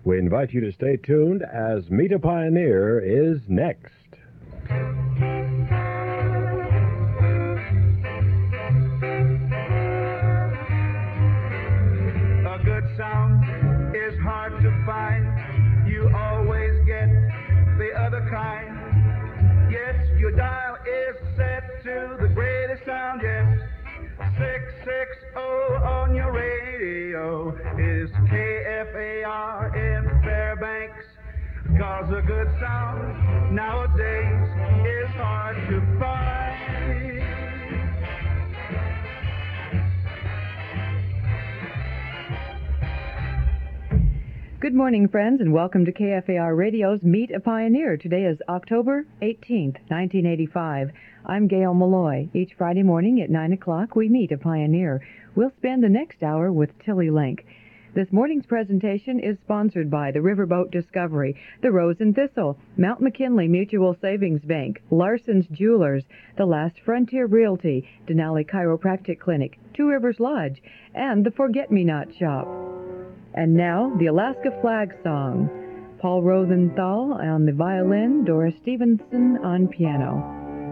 We invite you to stay tuned as Meet a Pioneer is next. A good sound is hard to find. You always get the other kind. Yes, your dial is set to the greatest sound yet. 660 on your radio is KFAR in Fairbanks. 'Cause a good sound nowadays is hard to find. Good morning, friends, and welcome to KFAR Radio's Meet a Pioneer. Today is October 18th, 1985. I'm Gail Malloy. Each Friday morning at 9 o'clock, we meet a pioneer. We'll spend the next hour with Tilly Link. This morning's presentation is sponsored by the Riverboat Discovery, the Rose and Thistle, Mount McKinley Mutual Savings Bank, Larson's Jewelers, The Last Frontier Realty, Denali Chiropractic Clinic, Two Rivers Lodge, and the Forget-Me-Not Shop. And now, the Alaska Flag Song. Paul Rosenthal on the violin, Doris Stevenson on piano.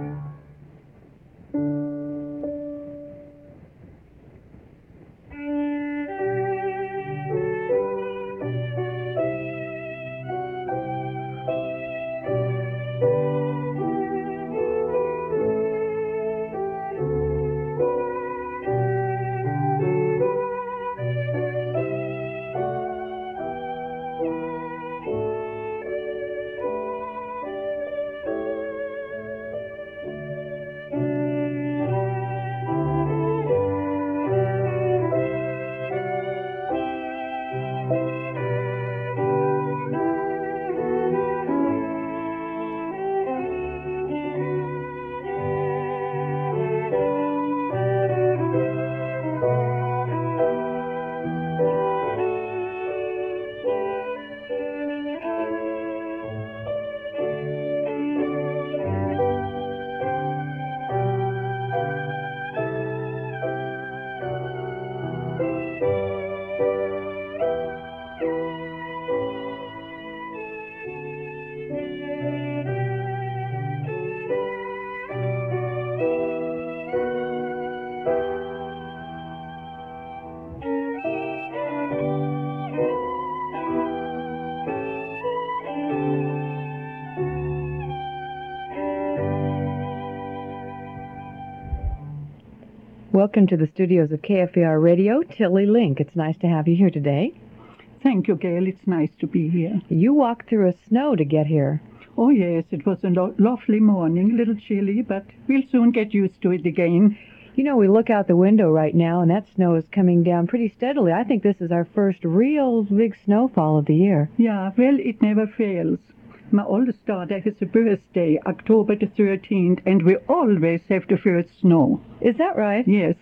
Welcome to the studios of KFAR Radio, Tilly Link. It's nice to have you here today. Thank you, Gail. It's nice to be here. You walked through a snow to get here. Oh, yes, it was a lovely morning, a little chilly, but we'll soon get used to it again. You know, we look out the window right now, and that snow is coming down pretty steadily. I think this is our first real big snowfall of the year. Yeah, well, it never fails. My oldest daughter has a birthday, October the 13th, and we always have the first snow. Is that right? Yes.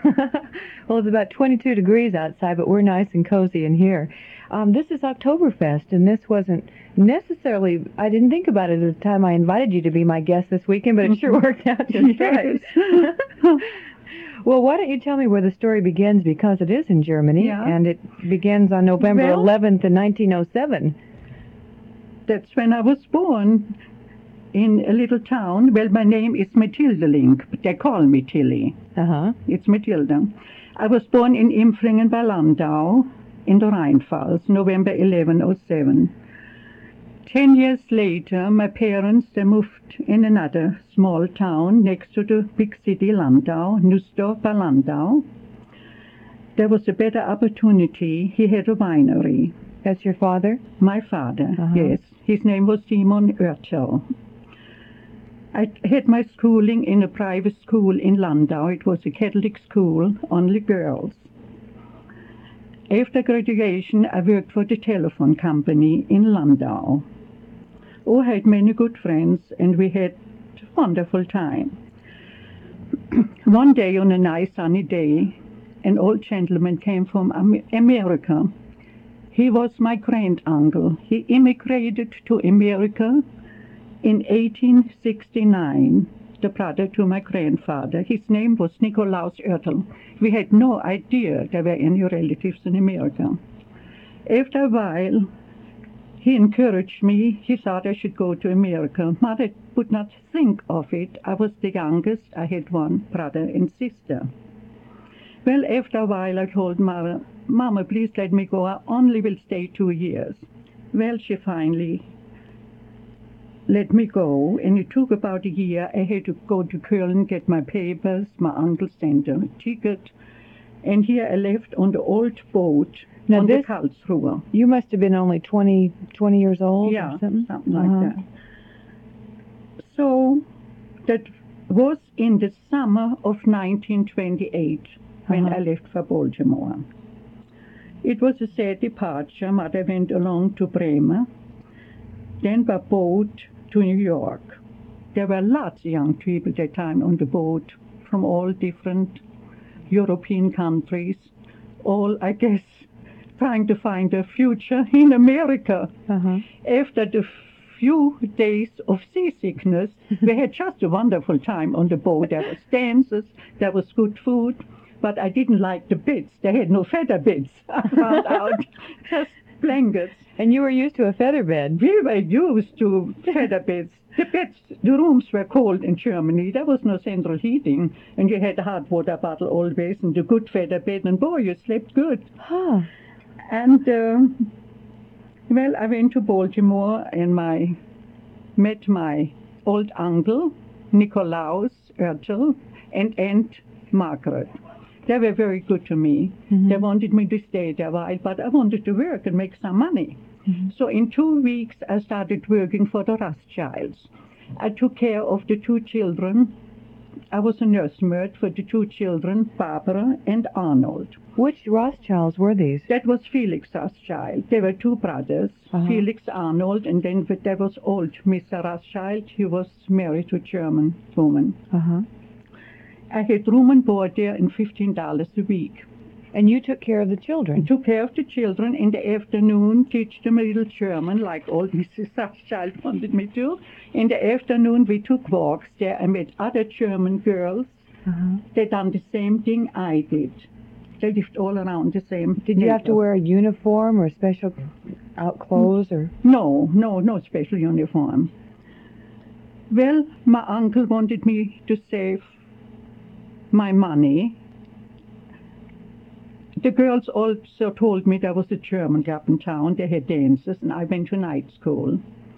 Well, it's about 22 degrees outside, but we're nice and cozy in here. This is Oktoberfest, and this wasn't necessarily, I didn't think about it at the time I invited you to be my guest this weekend, but it sure worked out just right. Well, why don't you tell me where the story begins, because it is in Germany, and it begins on November 11th in 1907. That's when I was born in a little town. Well, my name is Matilda Link, but they call me Tilly. It's Matilda. I was born in Impflingen bei Landau in the Rheinpfalz, November 1107. 10 years later, my parents, they moved in another small town next to the big city Landau, Nussdorf bei Landau. There was a better opportunity. He had a winery. That's your father? My father, yes. His name was Simon Oertel. I had my schooling in a private school in Landau. It was a Catholic school, only girls. After graduation, I worked for the telephone company in Landau. Oh, I had many good friends, and we had a wonderful time. One day, on a nice sunny day, an old gentleman came from America. He was my granduncle. He immigrated to America in 1869, the brother to my grandfather. His name was Nikolaus Oertel. We had no idea there were any relatives in America. After a while, He encouraged me. He thought I should go to America. Mother would not think of it. I was the youngest. I had one brother and sister. Well, after a while, I told Mother, Mama, please let me go. I only will stay 2 years. Well, she finally let me go, and it took about a year. I had to go to Köln, get my papers. My uncle sent a ticket. And here I left on the old boat on the Karlsruhe. You must have been only 20 years old or something? Like that. So that was in the summer of 1928 when I left for Baltimore. It was a sad departure. Mother went along to Bremen, then by boat to New York. There were lots of young people at that time on the boat from all different European countries, all, I guess, trying to find a future in America. After the few days of seasickness, we had just a wonderful time on the boat. There was dances, there was good food, but I didn't like the beds. They had no feather beds, I found out, just blankets. And you were used to a feather bed. We were used to feather beds. The rooms were cold in Germany. There was no central heating, and you had a hot water bottle always, and a good feather bed, and boy, you slept good. And, well, I went to Baltimore, and met my old uncle, Nikolaus Oertel, and Aunt Margaret. They were very good to me. They wanted me to stay there a while, but I wanted to work and make some money. So in 2 weeks, I started working for the Rothschilds. I took care of the 2 children. I was a nursemaid for the 2 children, Barbara and Arnold. Which Rothschilds were these? That was Felix Rothschild. They were 2 brothers, Felix Arnold, and then there was old Mr. Rothschild. He was married to a German woman. I had room and board there and $15 a week. And you took care of the children? I took care of the children in the afternoon, teach them a little German, like old Mrs. Rothschild wanted me to. In the afternoon, we took walks there. I met other German girls. They done the same thing I did. They lived all around the same. Did you have to wear a uniform or special clothes? Or? No special uniform. Well, my uncle wanted me to save my money. The girls also told me there was a German club in town. They had dances, and I went to night school.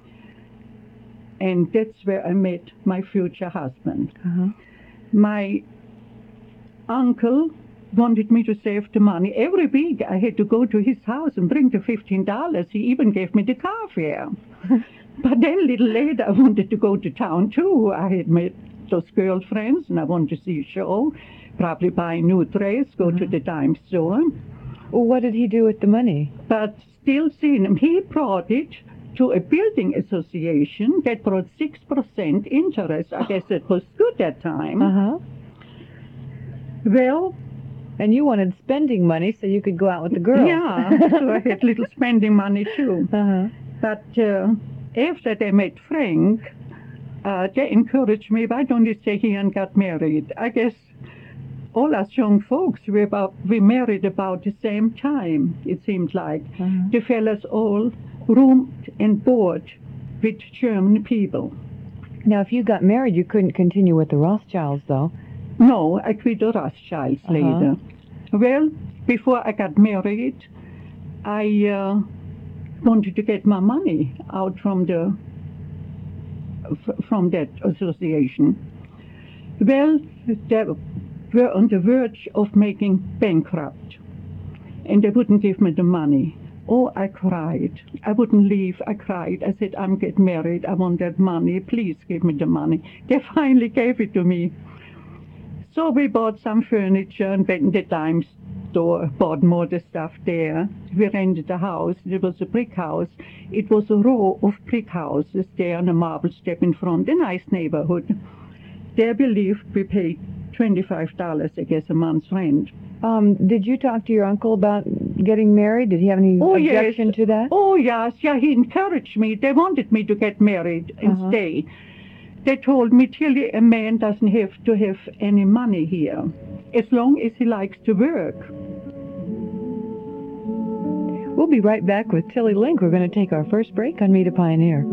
And that's where I met my future husband. My uncle wanted me to save the money. Every week I had to go to his house and bring the $15. He even gave me the car fare. But then a little later I wanted to go to town too. I had met those girlfriends, and I wanted to see a show. Probably buy a new dress, go to the dime store. Well, what did he do with the money? But still seeing him, he brought it to a building association that brought 6% interest. I guess it was good that time. Well, and you wanted spending money so you could go out with the girls. Yeah, so I had little spending money too. But after they met Frank, they encouraged me, why don't you stay here and get married? I guess all us young folks, we married about the same time, it seemed like. The fellas all roomed and board with German people. Now, if you got married, you couldn't continue with the Rothschilds, though. No, I quit the Rothschilds later. Well, before I got married, I wanted to get my money out from that association. Well, they were on the verge of making bankrupt, and they wouldn't give me the money. Oh, I cried. I wouldn't leave. I cried. I said, I'm getting married. I want that money. Please give me the money. They finally gave it to me. So we bought some furniture and went in the dime store, bought more of the stuff there. We rented a house. It was a brick house. It was a row of brick houses there on a marble step in front, a nice neighborhood. There we lived. We paid $25, I guess, a month's rent. Did you talk to your uncle about getting married? Did he have any objection to that? Oh, yes. Yeah, he encouraged me. They wanted me to get married and stay. They told me, Tilly, a man doesn't have to have any money here, as long as he likes to work. We'll be right back with Tilly Link. We're going to take our first break on Meet a Pioneer.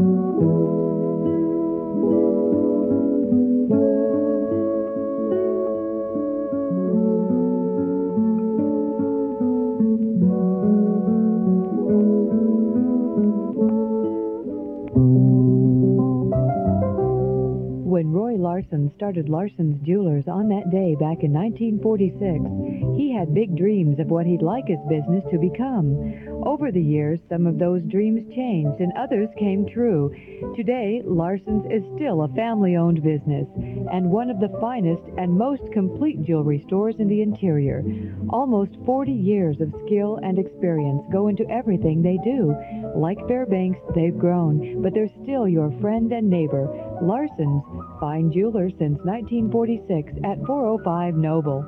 When Roy Larson started Larson's Jewelers on that day back in 1946, he had big dreams of what he'd like his business to become. Over the years, some of those dreams changed and others came true. Today, Larson's is still a family-owned business and one of the finest and most complete jewelry stores in the interior. Almost 40 years of skill and experience go into everything they do. Like Fairbanks, they've grown, but they're still your friend and neighbor. Larson's, fine jewelers since 1946 at 405 Noble.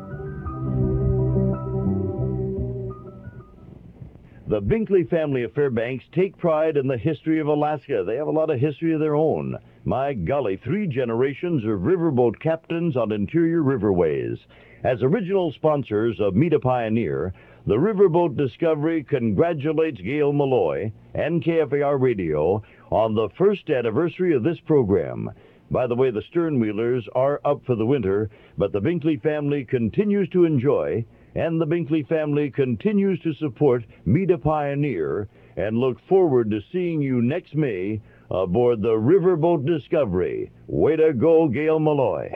The Binkley family of Fairbanks take pride in the history of Alaska. They have a lot of history of their own. My golly, 3 generations of riverboat captains on interior riverways. As original sponsors of Meet a Pioneer, the Riverboat Discovery congratulates Gail Malloy and KFAR Radio on the first anniversary of this program. By the way, the Sternwheelers are up for the winter, but the Binkley family continues to enjoy, and the Binkley family continues to support Meet a Pioneer, and look forward to seeing you next May aboard the Riverboat Discovery. Way to go, Gail Malloy.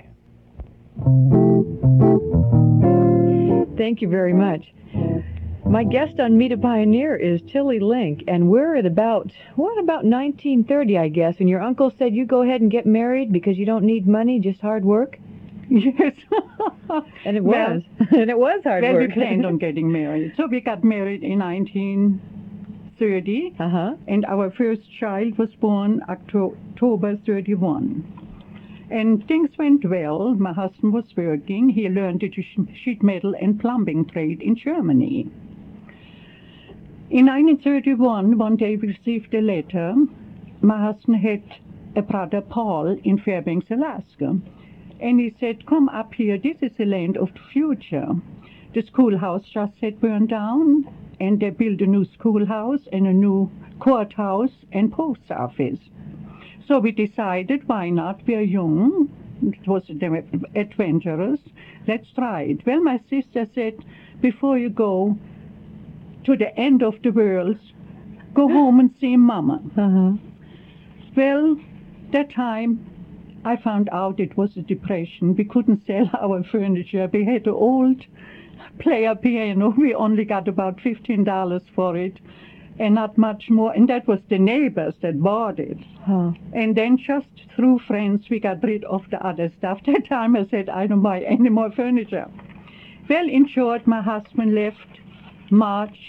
Thank you very much. My guest on Meet a Pioneer is Tilly Link, and we're at about 1930, I guess, and your uncle said you go ahead and get married because you don't need money, just hard work? Yes. And it was. And it was hard work. Well, we planned on getting married. So we got married in 1930, and our first child was born October 31. And things went well. My husband was working. He learned the sheet metal and plumbing trade in Germany. In 1931, one day we received a letter. My husband had a brother, Paul, in Fairbanks, Alaska. And he said, come up here. This is the land of the future. The schoolhouse just had burned down, and they built a new schoolhouse and a new courthouse and post office. So we decided, why not? We are young. It was adventurous. Let's try it. Well, my sister said, before you go to the end of the world, go home and see Mama. Well, that time I found out it was a depression. We couldn't sell our furniture. We had an old player piano. We only got about $15 for it, and not much more. And that was the neighbors that bought it. And then just through friends, we got rid of the other stuff. That time I said, I don't buy any more furniture. Well, in short, my husband left March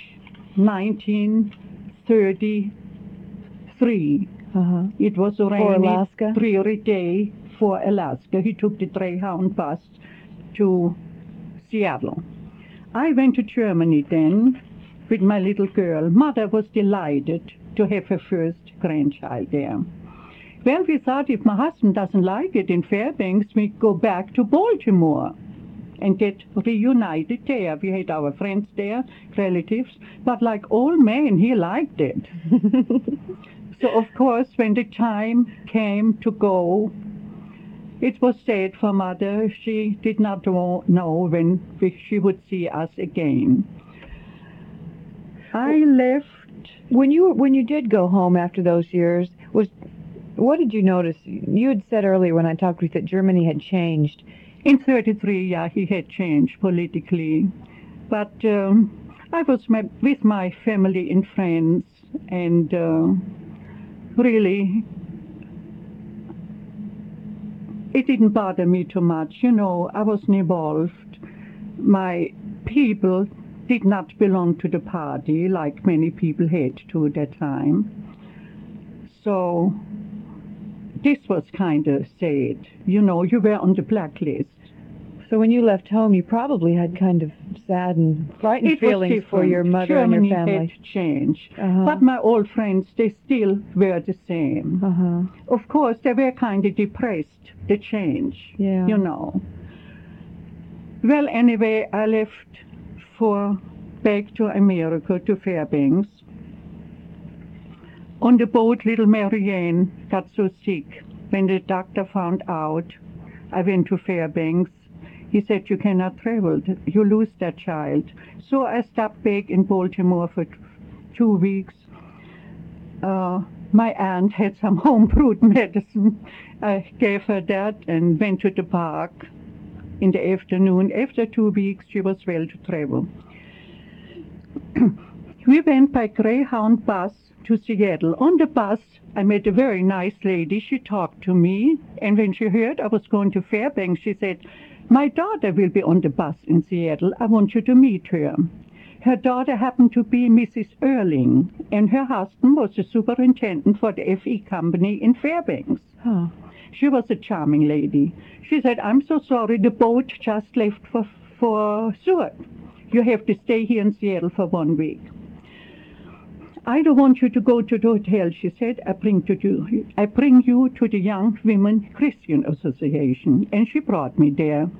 1933. It was a rainy 3 day for Alaska. He took the Greyhound bus to Seattle. I went to Germany then with my little girl. Mother was delighted to have her first grandchild there. Well, we thought if my husband doesn't like it in Fairbanks, we go back to Baltimore and get reunited there. We had our friends there, relatives, but like old man, he liked it. So, of course, when the time came to go, it was sad for Mother. She did not know when she would see us again. I left. When you did go home after those years, what did you notice? You had said earlier when I talked with you that Germany had changed. In 1933, yeah, he had changed politically. But I was with my family and friends, and really, it didn't bother me too much. You know, I wasn't involved. My people did not belong to the party like many people had to at that time. So this was kind of sad. You know, you were on the blacklist. So when you left home, you probably had kind of sad and frightened feelings for your mother Germany and your family. Germany had changed. But my old friends, they still were the same. Of course, they were kind of depressed, the change, you know. Well, anyway, I left for back to America, to Fairbanks. On the boat, little Marianne got so sick. When the doctor found out, I went to Fairbanks. He said, you cannot travel. You lose that child. So I stopped back in Baltimore for 2 weeks. My aunt had some home-brewed medicine. I gave her that and went to the park in the afternoon. After 2 weeks, she was well to travel. We went by Greyhound bus to Seattle. On the bus, I met a very nice lady. She talked to me, and when she heard I was going to Fairbanks, she said, my daughter will be on the bus in Seattle. I want you to meet her. Her daughter happened to be Mrs. Erling, and her husband was the superintendent for the FE company in Fairbanks. Huh. She was a charming lady. She said, I'm so sorry, the boat just left for Seward. You have to stay here in Seattle for 1 week. I don't want you to go to the hotel, she said. I bring you to the Young Women Christian Association. And she brought me there.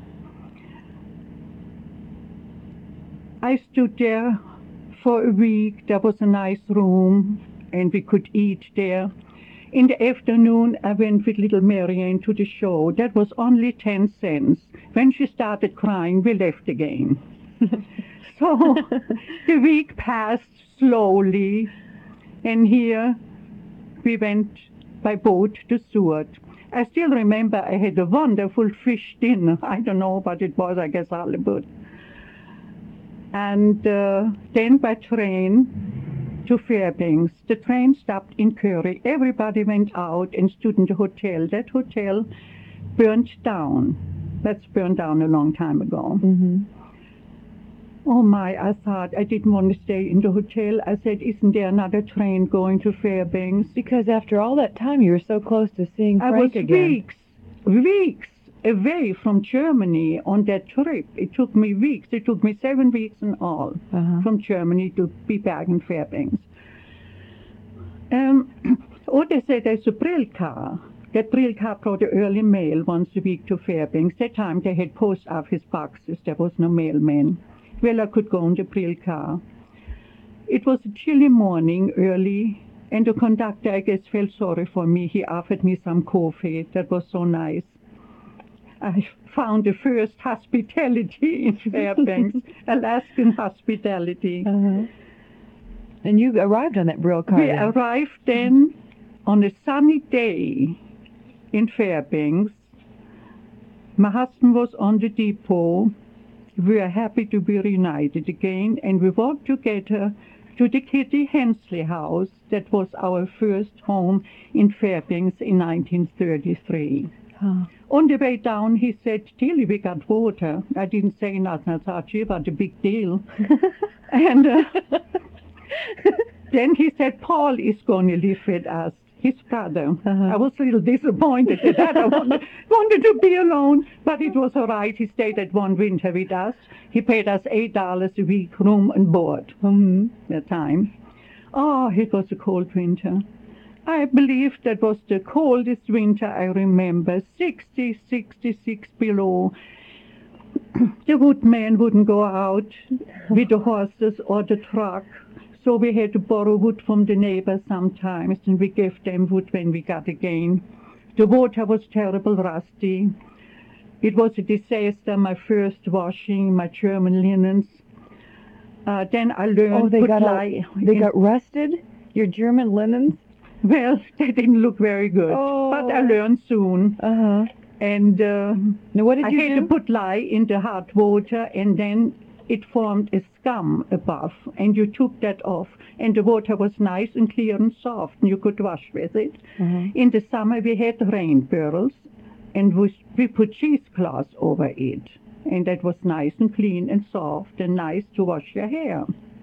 I stood there for a week. There was a nice room, and we could eat there. In the afternoon, I went with little Marianne to the show. That was only 10 cents. When she started crying, we left again. So the week passed slowly, and here we went by boat to Seward. I still remember I had a wonderful fish dinner. I don't know what it was, I guess halibut. And then by train to Fairbanks. The train stopped in Curry. Everybody went out and stood in the hotel. That hotel burned down. That's burned down a long time ago. Mm-hmm. Oh my, I thought I didn't want to stay in the hotel. I said, isn't there another train going to Fairbanks? Because after all that time, you were so close to seeing Frank again. I was weeks away from Germany on that trip. It took me weeks. It took me 7 weeks in all from Germany to be back in Fairbanks. They said there's a Brill car. That Brill car brought the early mail once a week to Fairbanks. That time they had post office boxes. There was no mailman. Well, I could go on the Brill car. It was a chilly morning, early, and the conductor, I guess, felt sorry for me. He offered me some coffee. That was so nice. I found the first hospitality in Fairbanks, Alaskan hospitality. And you arrived on that Brill car. We arrived then on a sunny day in Fairbanks. My husband was on the depot. We were happy to be reunited again, and we walked together to the Kitty Hensley house. That was our first home in Fairbanks in 1933. On the way down, he said, Tilly, we got water. I didn't say nothing. I thought, gee, what a big deal. And then he said, Paul is going to live with us, his brother. I was a little disappointed at that. I wanted to be alone, but it was all right. He stayed at one winter with us. He paid us $8 a week, room and board that time. Oh, it was a cold winter. I believe that was the coldest winter I remember, 60, 66 below. The woodman wouldn't go out with the horses or the truck, so we had to borrow wood from the neighbors sometimes, and we gave them wood when we got again. The water was terrible rusty. It was a disaster, my first washing, my German linens. Then I learned they got rusted? Your German linens? Well, they didn't look very good, but I learned soon. And now what did I you had do? to put lye in the hot water, and then it formed a scum above, and you took that off, and the water was nice and clear and soft, and you could wash with it. In the summer, we had rain barrels, and we put cheesecloth over it, and that was nice and clean and soft and nice to wash your hair.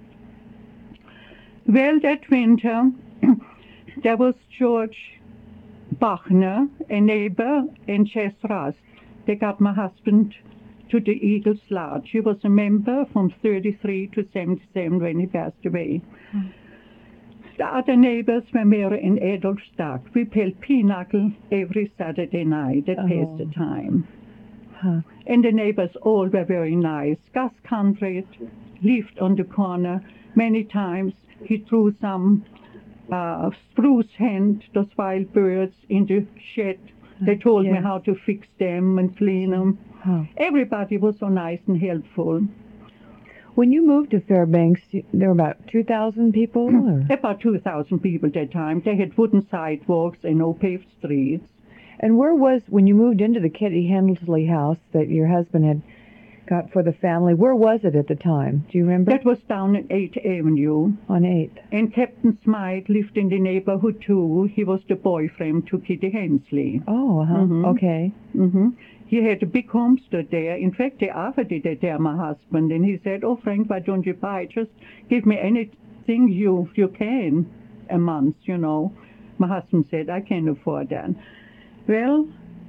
Well, that winter, there was George Bachner, a neighbor, and Jess Rust. They got my husband to the Eagles Lodge. He was a member from 33 to 77 when he passed away. The other neighbors were Mary and Adolf Stark. We played pinochle every Saturday night. That passed the time. And the neighbors all were very nice. Gus Conrad, lived on the corner. Many times he threw some spruce hen, those wild birds, in the shed. They told me how to fix them and clean them. Oh. Everybody was so nice and helpful. When you moved to Fairbanks, there were about 2,000 people? Or? About 2,000 people at that time. They had wooden sidewalks and no paved streets. And where was, when you moved into the Kitty Hensley house that your husband had got for the family, where was it at the time? Do you remember? That was down at 8th Avenue. On 8th. And Captain Smythe lived in the neighborhood too. He was the boyfriend to Kitty Hensley. Oh, okay. He had a big homestead there. In fact, they offered it there, my husband, and he said, "Oh, Frank, why don't you buy it? Just give me anything you can a month, you know." My husband said, "I can't afford that." Well,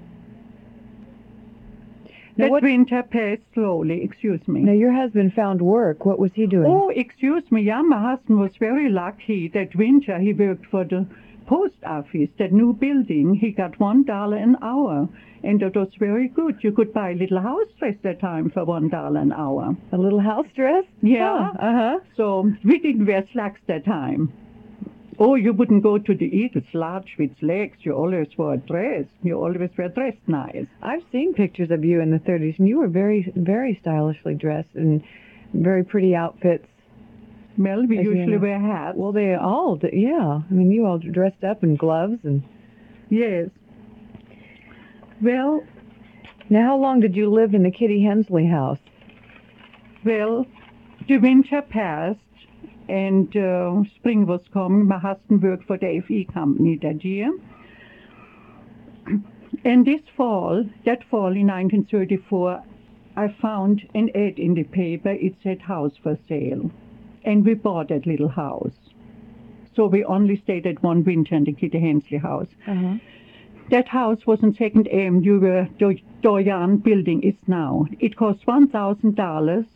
that winter passed slowly. Excuse me. Now, your husband found work. What was he doing? Oh, excuse me. Yeah, my husband was very lucky. That winter, he worked for the post office, that new building. He got $1 an hour, and that was very good. You could buy a little house dress that time for $1 an hour. A little house dress? Yeah. So we didn't wear slacks that time. Oh, you wouldn't go to the Eagles Lodge with legs. You always wore a dress. You always were dressed nice. I've seen pictures of you in the 30s, and you were very, very stylishly dressed in very pretty outfits. Well, we usually wear hats. Well, they all do, yeah. I mean, you all dressed up in gloves and... Yes. Well... Now, how long did you live in the Kitty Hensley house? Well, the winter passed, and spring was coming. My husband worked for the FE company that year. And that fall in 1934, I found an ad in the paper. It said house for sale. And we bought that little house. So we only stayed at one winter in the Kitty Hensley house. That house was on 2nd Avenue where the Doyen building is now. It cost $1,000,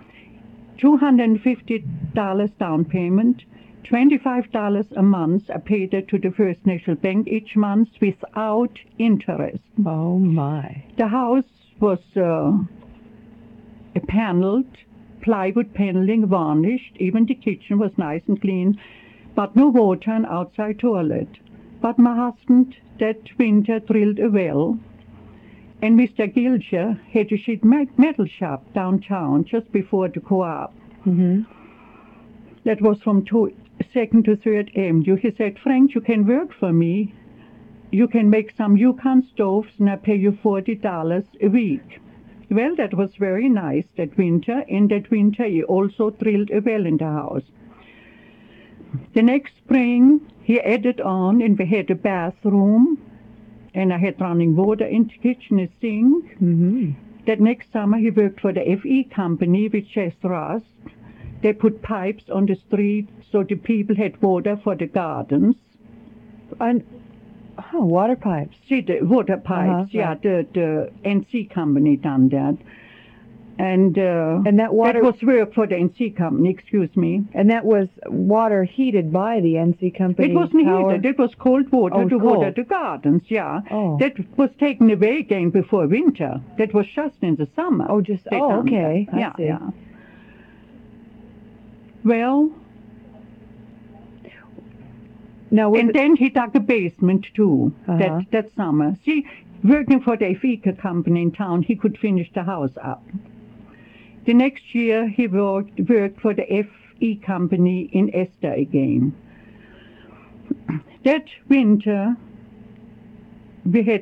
$250 down payment, $25 a month. I paid it to the First National Bank each month without interest. Oh, my. The house was paneled, plywood paneling, varnished. Even the kitchen was nice and clean, but no water and outside toilet. But my husband that winter drilled a well, and Mr. Gilger had a sheet metal shop downtown just before the co-op. That was from 2nd to 3rd Avenue. He said, "Frank, you can work for me. You can make some Yukon stoves, and I pay you $40 a week." Well, that was very nice that winter. In that winter, he also drilled a well in the house. The next spring, he added on, and we had a bathroom, and I had running water in the kitchen, a sink. That next summer, he worked for the FE company with Chess Ross. They put pipes on the street so the people had water for the gardens. And water pipes. See, the water pipes, right. The NC company done that. And that water... That was work for the NC company, excuse me. And that was water heated by the NC company? It wasn't heated. It was cold water to water the gardens, That was taken away again before winter. That was just in the summer. Okay. I see. Well... Now, and then he dug a basement too, that summer. See, working for the FE company in town, he could finish the house up. The next year, he worked for the FE company in Esther again. That winter, we had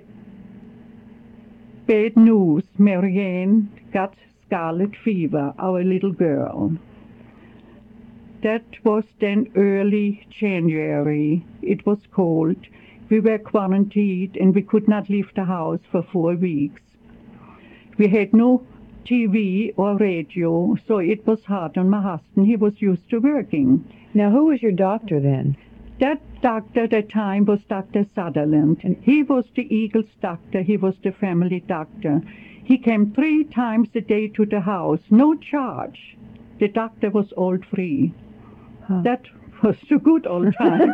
bad news. Marianne got scarlet fever, our little girl. That was then early January. It was cold. We were quarantined and we could not leave the house for 4 weeks. We had no TV or radio, so it was hard on my husband. He was used to working. Now, who was your doctor then? That doctor at that time was Dr. Sutherland. And he was the Eagles doctor. He was the family doctor. He came 3 times a day to the house, no charge. The doctor was all free. That was the good old times.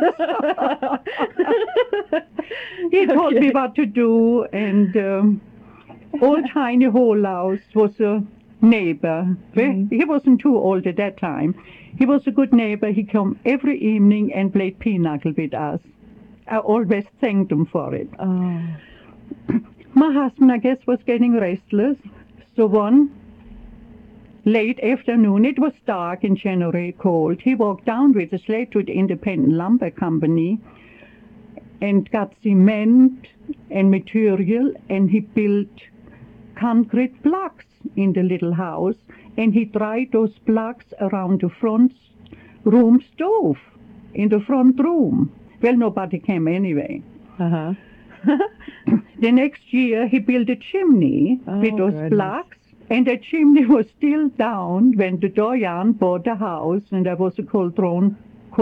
He told me what to do, and old tiny whole house was a neighbor. He wasn't too old at that time. He was a good neighbor. He came every evening and played pinochle with us. I always thanked him for it. Oh. My husband, I guess, was getting restless. So one late afternoon, it was dark in January, cold. He walked down with a sled to the Independent Lumber Company and got cement and material, and he built concrete blocks in the little house, and he dried those blocks around the front room stove in the front room. Well, nobody came anyway. Uh-huh. The next year, he built a chimney with those goodness. blocks, and the chimney was still down when the Doyen bought the house, and there was a controlled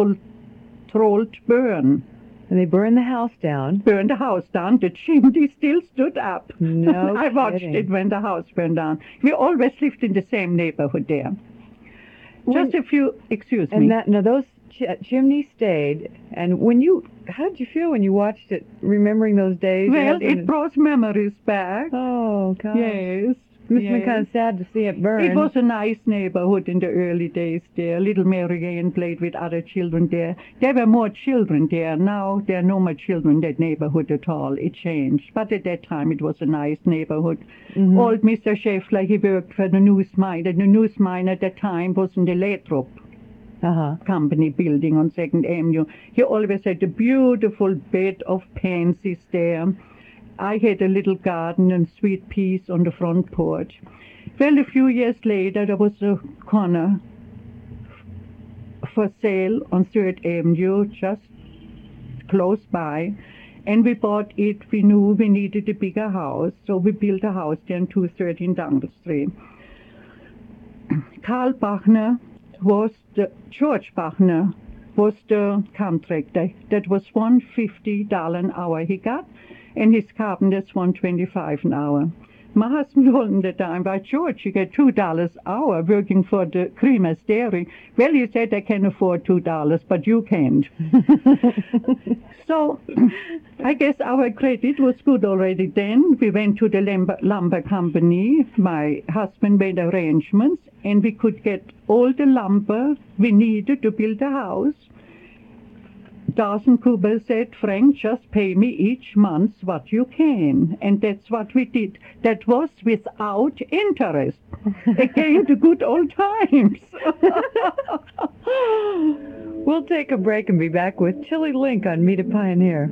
burn. And they burned the house down. Burned the house down. The chimney still stood up. No I watched kidding. it when the house burned down. We always lived in the same neighborhood there. Just a few, excuse me. And those chimneys stayed. And how did you feel when you watched it, remembering those days? Well, it brought memories back. Oh, God. Yes. It must have been kind of sad to see it burn. It was a nice neighborhood in the early days there. Little Mary Ann played with other children there. There were more children there. Now there are no more children in that neighborhood at all. It changed. But at that time it was a nice neighborhood. Mm-hmm. Old Mr. Scheffler, he worked for the News Mine. The News Mine at that time was in the Lathrop Company building on 2nd Avenue. He always had a beautiful bed of pansies there. I had a little garden and sweet peas on the front porch. Well, a few years later, there was a corner for sale on 3rd Avenue, just close by, and we bought it. We knew we needed a bigger house, so we built a house there on 213 Douglas Street. George Bachner was the contractor. That was $150 an hour he got, and his carpenters $125 an hour. My husband told him at the time, "By George, you get $2 an hour working for the Creamer's Dairy." Well, he said, "I can afford $2, but you can't." So I guess our credit was good already then. We went to the lumber company. My husband made arrangements, and we could get all the lumber we needed to build a house. Dawson Cooper said, "Frank, just pay me each month what you can." And that's what we did. That was without interest. Again, the good old times. We'll take a break and be back with Tilly Link on Meet a Pioneer.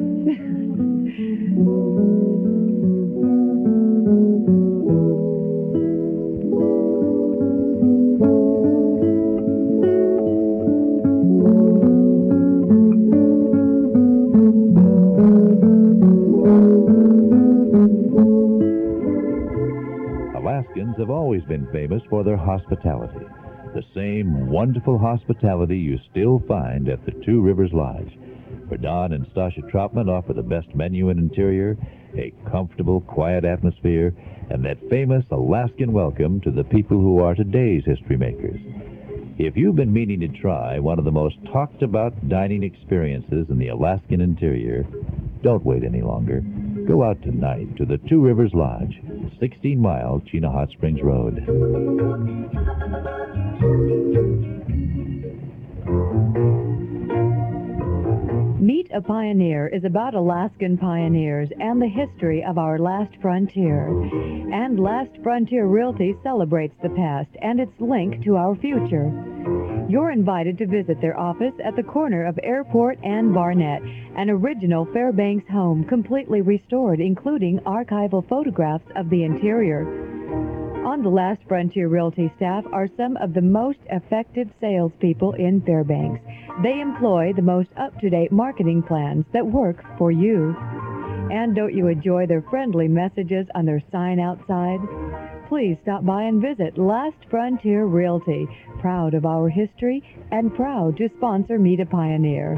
Alaskans have always been famous for their hospitality. The same wonderful hospitality you still find at the Two Rivers Lodge, where Don and Stasha Troutman offer the best menu and interior, a comfortable, quiet atmosphere, and that famous Alaskan welcome to the people who are today's history makers. If you've been meaning to try one of the most talked about dining experiences in the Alaskan interior, don't wait any longer. Go out tonight to the Two Rivers Lodge, 16-mile Chena Hot Springs Road. Meet a Pioneer is about Alaskan pioneers and the history of our last frontier. And Last Frontier Realty celebrates the past and its link to our future. You're invited to visit their office at the corner of Airport and Barnett, an original Fairbanks home completely restored, including archival photographs of the interior. On the Last Frontier Realty staff are some of the most effective salespeople in Fairbanks. They employ the most up-to-date marketing plans that work for you. And don't you enjoy their friendly messages on their sign outside? Please stop by and visit Last Frontier Realty, proud of our history and proud to sponsor Meet a Pioneer.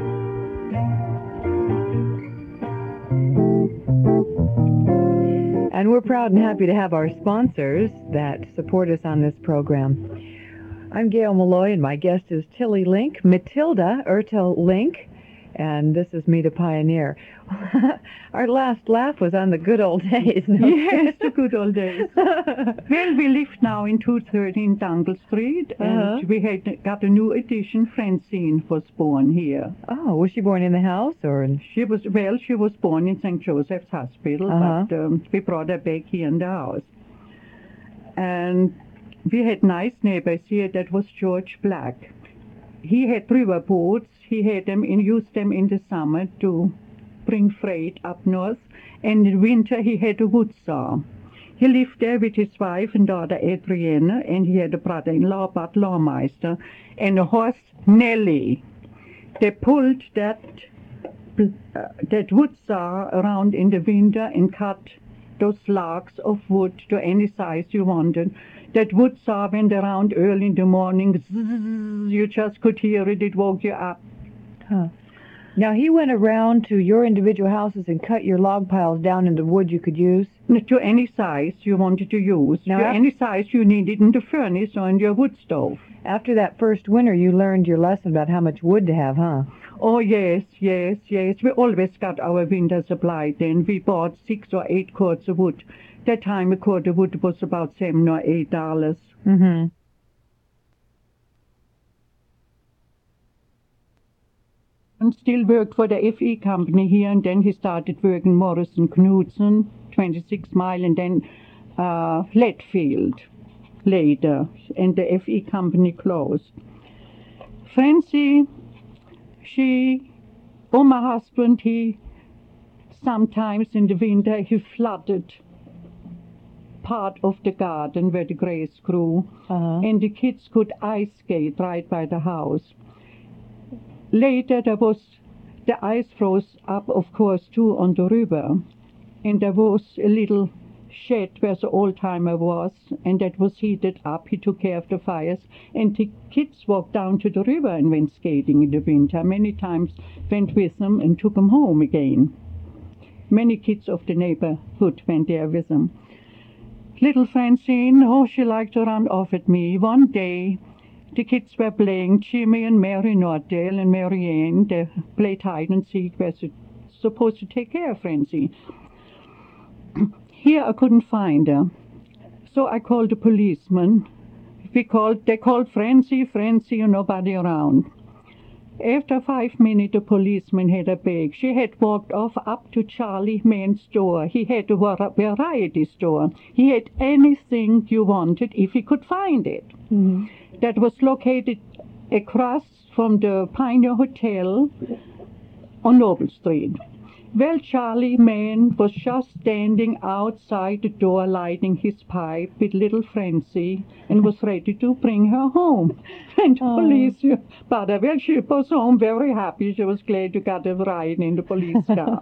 And we're proud and happy to have our sponsors that support us on this program. I'm Gail Malloy, and my guest is Tilly Link, Matilda Ertel Link, and this is Meet a Pioneer. Our last laugh was on the good old days. No? Yes, the good old days. Well, we live now in 213 Dungle Street, and we had got a new addition. Francine was born here. Oh, was she born in the house or? She was born in St. Joseph's Hospital, but we brought her back here in the house. And we had nice neighbors here. That was George Black. He had river boats. He had them and used them in the summer to bring freight up north, and in winter he had a wood saw. He lived there with his wife and daughter Adriana, and he had a brother-in-law, Bud Lawmeister, and a horse, Nellie. They pulled that wood saw around in the winter and cut those logs of wood to any size you wanted. That wood saw went around early in the morning. Zzz, you just could hear it. It woke you up. Huh. Now, he went around to your individual houses and cut your log piles down into wood you could use? To any size you wanted to use. Now, to any size you needed in the furnace or in your wood stove. After that first winter, you learned your lesson about how much wood to have, huh? Oh, yes. We always got our winter supply then. We bought 6 or 8 cords of wood. That time a cord of wood was about $7 or $8. Mm-hmm. And still worked for the FE company here, and then he started working Morrison Knudsen, 26 Mile, and then Flatfield later, and the FE company closed. Francie, my husband, he sometimes in the winter he flooded part of the garden where the grass grew, and the kids could ice skate right by the house. Later, the ice froze up, of course, too, on the river. And there was a little shed where the old-timer was, and that was heated up. He took care of the fires. And the kids walked down to the river and went skating in the winter. Many times went with them and took them home again. Many kids of the neighborhood went there with them. Little Francine, she liked to run off at me. One day, the kids were playing. Jimmy and Mary Northdale and Mary Ann, they played hide and seek, were supposed to take care of Francie. Here I couldn't find her, so I called a policeman. They called Francie, nobody around. After 5 minutes, the policeman had her back. She had walked off up to Charlie Mann's store. He had a variety store. He had anything you wanted if he could find it. Mm-hmm. That was located across from the Pioneer Hotel on Noble Street. Well, Charlie Mann was just standing outside the door lighting his pipe with little Francie and was ready to bring her home. And the police, but she was home very happy. She was glad to get a ride in the police car.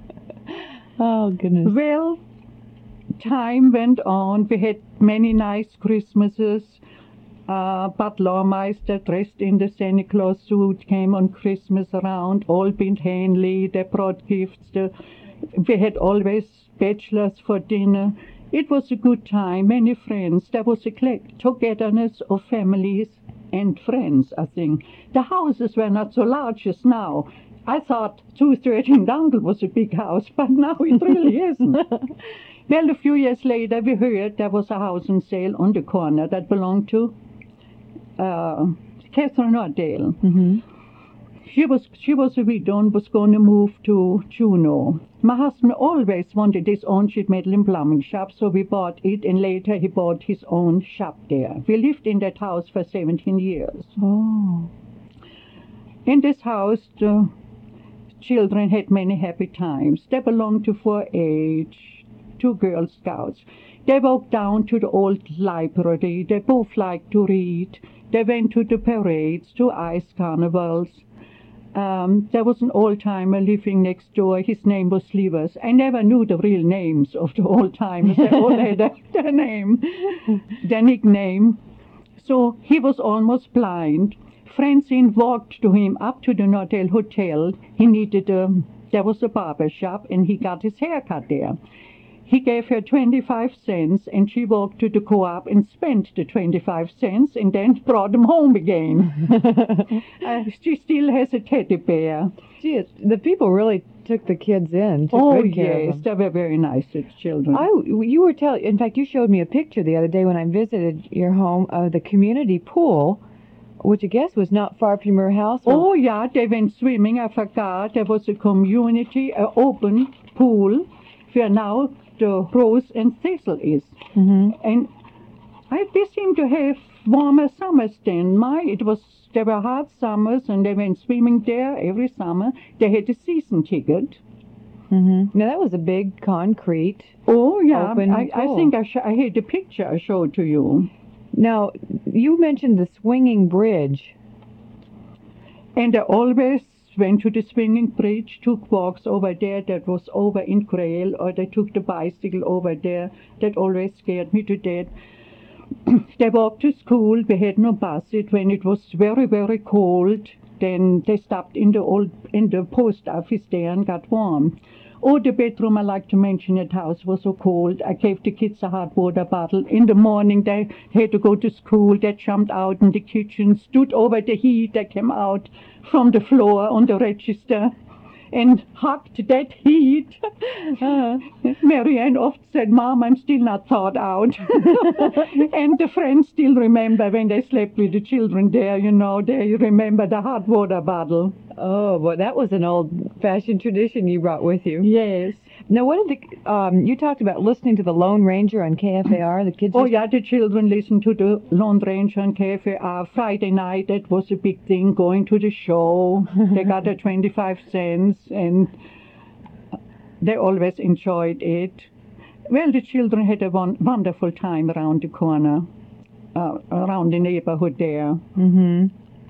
Oh, goodness. Well, time went on. We had many nice Christmases. Bud Lawmeister, dressed in the Santa Claus suit, came on Christmas around. Albin Hanley, they brought gifts. We had always bachelors for dinner. It was a good time, many friends. There was a togetherness of families and friends, I think. The houses were not so large as now. I thought 213 Dungle was a big house, but now it really isn't. Well, a few years later, we heard there was a house on sale on the corner that belonged to Catherine Northdale. Mm-hmm. She was a widow and was going to move to Juneau. My husband always wanted his own sheet metal and plumbing shop, so we bought it, and later he bought his own shop there. We lived in that house for 17 years. Oh. In this house, the children had many happy times. They belonged to 4-H, 2 Girl Scouts. They walked down to the old library. They both liked to read. They went to the parades, to ice carnivals. There was an old-timer living next door. His name was Slivers. I never knew the real names of the old-timers. They all had their name, their nickname. So he was almost blind. Francine walked to him up to the Northdale Hotel. He needed there was a barber shop, and he got his hair cut there. he gave her 25 cents, and she walked to the co-op and spent the 25 cents and then brought them home again. She still has a teddy bear. Gee, the people really took the kids in. Took Oh, good care of yes, them. they were very nice children. You were telling. In fact, you showed me a picture the other day when I visited your home of the community pool, which I guess was not far from your house. Oh, yeah, they went swimming. I forgot. There was a community, an open pool, where now the Rose and Cecil is. Mm-hmm. And they seem to have warmer summers then. There were hot summers, and they went swimming there every summer. They had a season ticket. Mm-hmm. Now, that was a big concrete. Oh, yeah. Open I pool. think I had a picture I showed to you. Now, you mentioned the swinging bridge. And I always went to the swinging bridge, took walks over there. That was over in Grail, or they took the bicycle over there. That always scared me to death. They walked to school. We had no bus. When it was very, very cold, then they stopped in the post office there and got warm. Oh, the bedroom I like to mention at house was so cold. I gave the kids a hot water bottle. In the morning, they had to go to school. They jumped out in the kitchen, stood over the heat that came out from the floor on the register, and hugged that heat. Marianne often said, "Mom, I'm still not thawed out." And the friends still remember when they slept with the children there, they remember the hot water bottle. Oh, well, that was an old-fashioned tradition you brought with you. Yes. Now, you talked about listening to the Lone Ranger on KFAR, the kids... Oh, yeah, the children listened to the Lone Ranger on KFAR. Friday night, that was a big thing, going to the show. They got their 25 cents, and they always enjoyed it. Well, the children had a wonderful time around the corner, around the neighborhood there. Mm-hmm.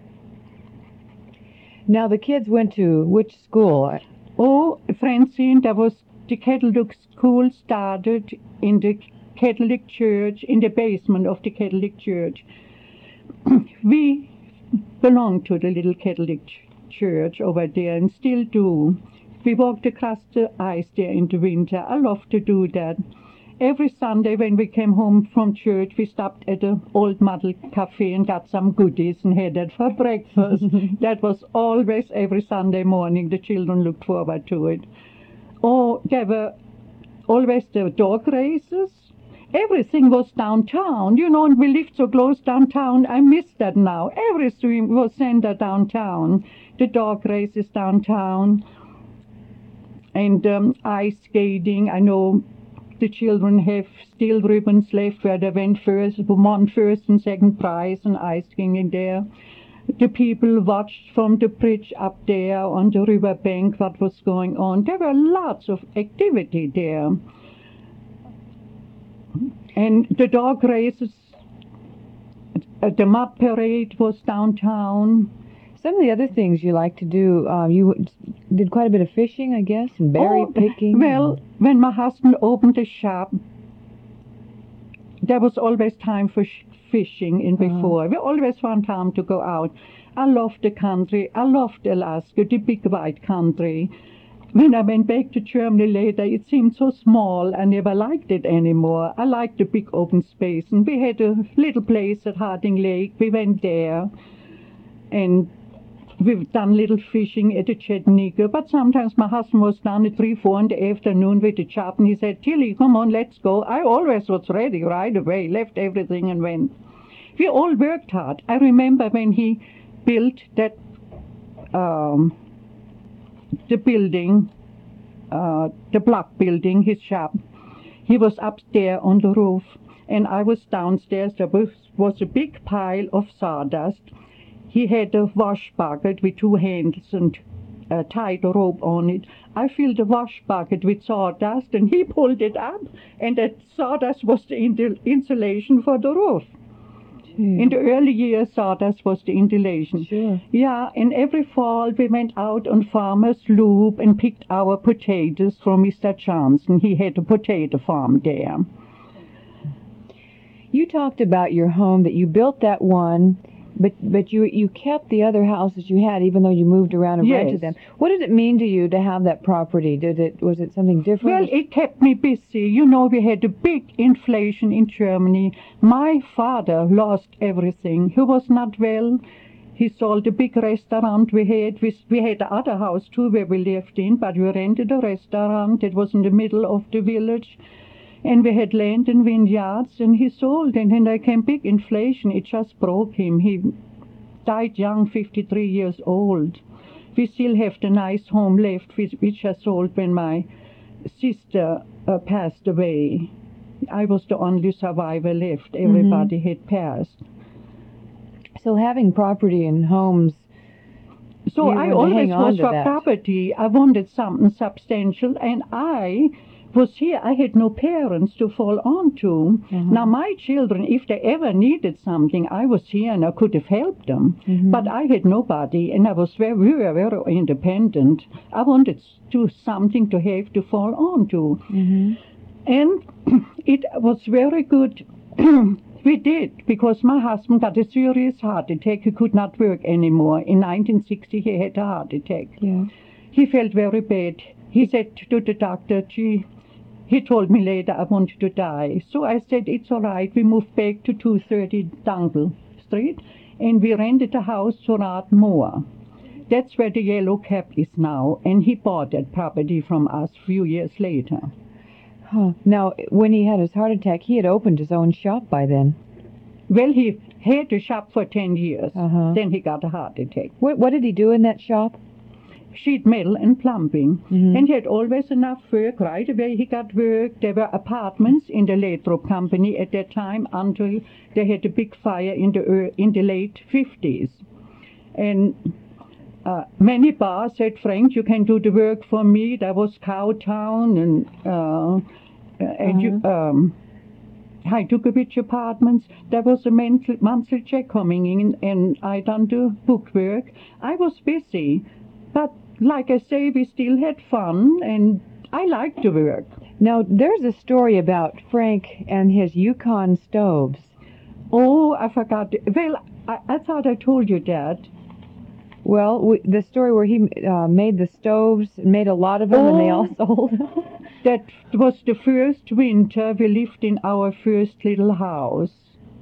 Now, the kids went to which school? Oh, Francine, the Catholic school started in the Catholic church, in the basement of the Catholic church. We belong to the little Catholic church over there and still do. We walked across the ice there in the winter. I love to do that. Every Sunday when we came home from church, we stopped at the Old Model Cafe and got some goodies and had that for breakfast. That was always every Sunday morning. The children looked forward to it. Oh, there were always the dog races. Everything was downtown, and we lived so close downtown. I miss that now. Everything was centered downtown. The dog races downtown. And ice skating. I know the children have still ribbons left where they won first and second prize and ice skating there. The people watched from the bridge up there on the riverbank what was going on. There were lots of activity there. And the dog races, the mop parade was downtown. Some of the other things you like to do, you did quite a bit of fishing, I guess, and berry picking. Well, when my husband opened the shop, there was always time for fishing in before. We always found time to go out. I loved the country. I loved Alaska, the big white country. When I went back to Germany later, it seemed so small. I never liked it anymore. I liked the big open space. And we had a little place at Harding Lake. We went there. And we've done little fishing at the Chattanooga, but sometimes my husband was down at 3-4 in the afternoon with the chop, and he said, "Tilly, come on, let's go." I always was ready right away, left everything and went. We all worked hard. I remember when he built that, the building, the block building, his shop. He was up there on the roof, and I was downstairs. There was a big pile of sawdust. He had a wash bucket with two handles and tied a rope on it. I filled the wash bucket with sawdust, and he pulled it up, and that sawdust was the insulation for the roof. In the early years, sawdust was the insulation. Sure. Yeah, and every fall we went out on Farmer's Loop and picked our potatoes from Mr. Johnson. He had a potato farm there. You talked about your home, that you built that one But you kept the other houses you had, even though you moved around and Yes. rented them. What did it mean to you to have that property? Was it something different? Well, it kept me busy. You know, we had a big inflation in Germany. My father lost everything. He was not well. He sold a big restaurant we had. We had the other house too where we lived in, but we rented a restaurant. It was in the middle of the village. And we had land and vineyards, and he sold. And then there came big inflation. It just broke him. He died young, 53 years old. We still have the nice home left, which I sold when my sister passed away. I was the only survivor left. Everybody had passed. So having property and homes... So you I would always hang on was to for that. property. I wanted something substantial, and I was here. I had no parents to fall on to. Now, my children, if they ever needed something, I was here and I could have helped them. But I had nobody, and I was we were very independent. I wanted something to have to fall on to. And it was very good. We did, because my husband got a serious heart attack. He could not work anymore. In 1960, he had a heart attack. Yeah. He felt very bad. He said to the doctor, he told me later I wanted to die. So I said, it's all right. We moved back to 230 Dungle Street, and we rented a house to Rod Moore. That's where the Yellow Cap is now, and he bought that property from us a few years later. Huh. Now, when he had his heart attack, he had opened his own shop by then. Well, he had a shop for 10 years. Uh-huh. Then he got a heart attack. What did he do in that shop? Sheet metal and plumbing. And he had always enough work. Right away he got work. There were apartments in the Lathrop Company at that time until they had a big fire in the late 50s. And many bars said, Frank, you can do the work for me. There was Cowtown and Haidukovich Apartments. There was a monthly check coming in, and I done the book work. I was busy, but like I say, we still had fun, and I liked the work. Now, there's a story about Frank and his Yukon stoves. Oh, I forgot. Well, I thought I told you that. Well, the story where he made the stoves, made a lot of them, and they all sold. That was the first winter we lived in our first little house.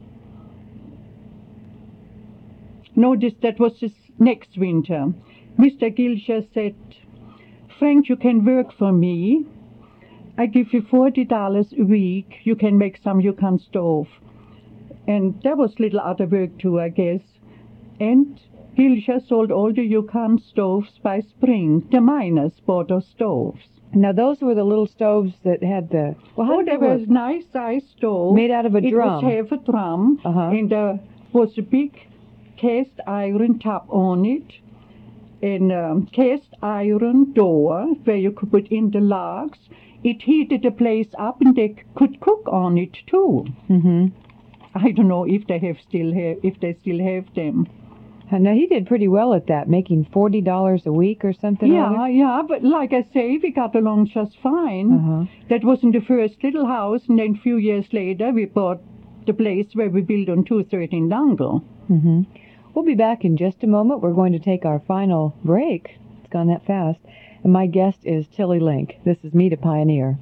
Notice that was the next winter. Mr. Gilsher said, Frank, you can work for me. I give you $40 a week. You can make some Yukon stove. And there was little other work too, I guess. And Gilsher sold all the Yukon stoves by spring. The miners bought those stoves. Now, those were the little stoves that had the... Well, how did there they work? was nice size stove. Made out of a drum. It was half a drum. And there was a big cast iron top on it. And cast iron door where you could put in the logs. It heated the place up, and they could cook on it too. I don't know if they still have them. Now, he did pretty well at that, making $40 a week or something. Yeah, but like I say, we got along just fine. That wasn't the first little house, and then a few years later, we bought the place where we built on 213 Dungle. We'll be back in just a moment. We're going to take our final break. It's gone that fast. And my guest is Tilly Link. This is Meet a Pioneer.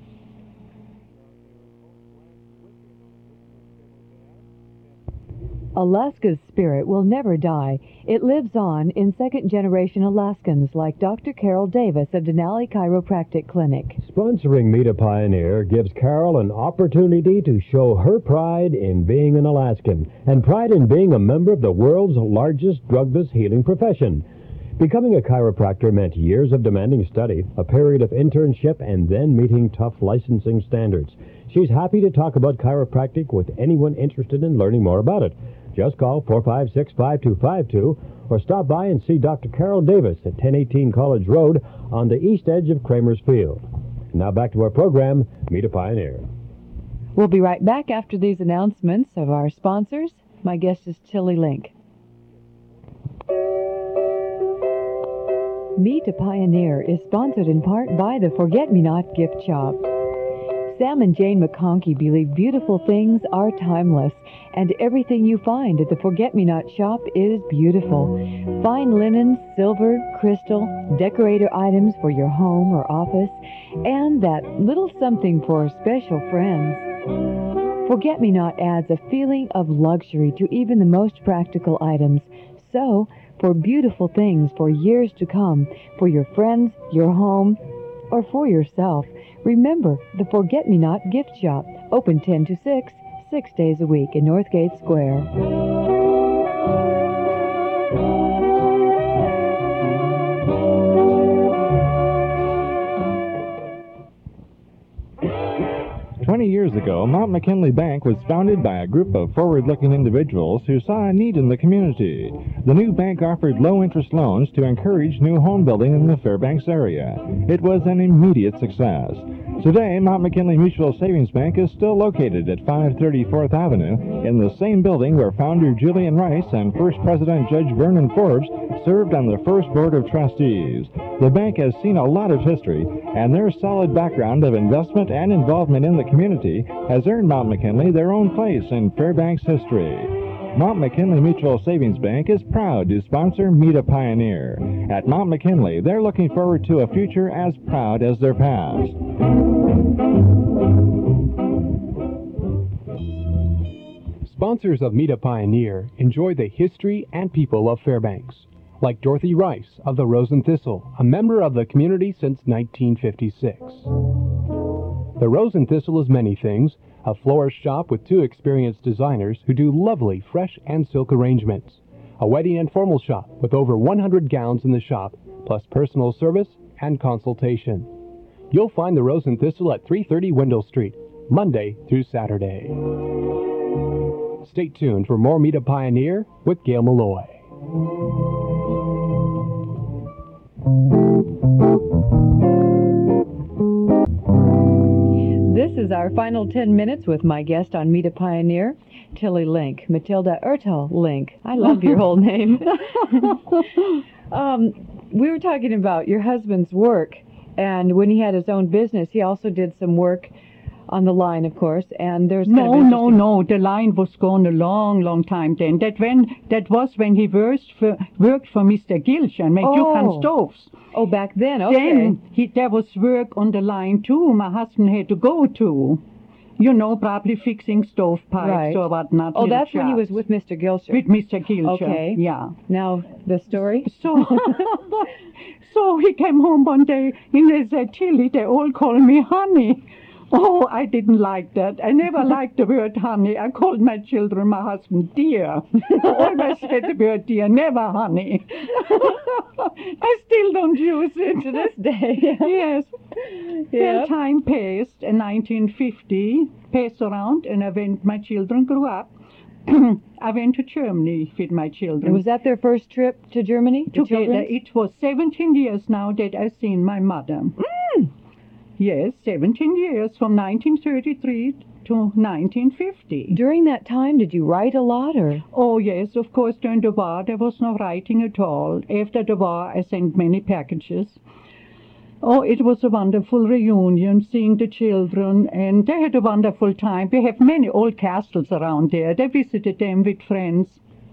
Alaska's spirit will never die. It lives on in second-generation Alaskans like Dr. Carol Davis of Denali Chiropractic Clinic. Sponsoring Meet a Pioneer gives Carol an opportunity to show her pride in being an Alaskan and pride in being a member of the world's largest drugless healing profession. Becoming a chiropractor meant years of demanding study, a period of internship, and then meeting tough licensing standards. She's happy to talk about chiropractic with anyone interested in learning more about it. Just call 456-5252 or stop by and see Dr. Carol Davis at 1018 College Road on the east edge of Kramer's Field. Now back to our program, Meet a Pioneer. We'll be right back after these announcements of our sponsors. My guest is Tilly Link. Meet a Pioneer is sponsored in part by the Forget-Me-Not Gift Shop. Sam and Jane McConkey believe beautiful things are timeless, and everything you find at the Forget-Me-Not shop is beautiful. Fine linen, silver, crystal, decorator items for your home or office, and that little something for special friends. Forget-Me-Not adds a feeling of luxury to even the most practical items. So, for beautiful things for years to come, for your friends, your home, or for yourself, remember the Forget-Me-Not gift shop, open 10 to 6, 6 days a week in Northgate Square. 20 years ago, Mount McKinley Bank was founded by a group of forward-looking individuals who saw a need in the community. The new bank offered low-interest loans to encourage new home building in the Fairbanks area. It was an immediate success. Today, Mount McKinley Mutual Savings Bank is still located at 530 4th Avenue in the same building where founder Julian Rice and first president Judge Vernon Forbes served on the first board of trustees. The bank has seen a lot of history, and their solid background of investment and involvement in the community has earned Mount McKinley their own place in Fairbanks history. Mount McKinley Mutual Savings Bank is proud to sponsor Meet a Pioneer. At Mount McKinley, they're looking forward to a future as proud as their past. Sponsors of Meet a Pioneer enjoy the history and people of Fairbanks, like Dorothy Rice of the Rose and Thistle, a member of the community since 1956. The Rose and Thistle is many things, a florist shop with 2 experienced designers who do lovely fresh and silk arrangements, a wedding and formal shop with over 100 gowns in the shop, plus personal service and consultation. You'll find the Rose and Thistle at 330 Wendell Street, Monday through Saturday. Stay tuned for more Meet a Pioneer with Gail Malloy. This is our final 10 minutes with my guest on Meet a Pioneer, Tilly Link, Matilda Ertel Link. I love your whole name. We were talking about your husband's work, and when he had his own business, he also did some work on the line, of course, and there's No, the line was gone a long time then. That was when he worked for Mr. Gilch and made Yukon stoves. Oh, back then, okay. Then there was work on the line too. My husband had to go to, probably fixing stovepipes or whatnot. Oh, that's when he was with Mr. Gilcher. With Mr. Gilcher. Okay. Yeah. Now the story. So he came home one day and they said, "Tilly, they all call me honey." Oh, I didn't like that. I never liked the word honey. I called my children, my husband, dear. I always said the word dear, never honey. I still don't use it. To this day. Yes. Yeah. Well, time passed, in 1950, passed around, and my children grew up. I went to Germany with my children. And was that their first trip to Germany? Together. It was 17 years now that I've seen my mother. Yes, 17 years, from 1933 to 1950. During that time, did you write a lot, or? Oh, yes, of course, during the war, there was no writing at all. After the war, I sent many packages. Oh, it was a wonderful reunion, seeing the children, and they had a wonderful time. We have many old castles around there. They visited them with friends.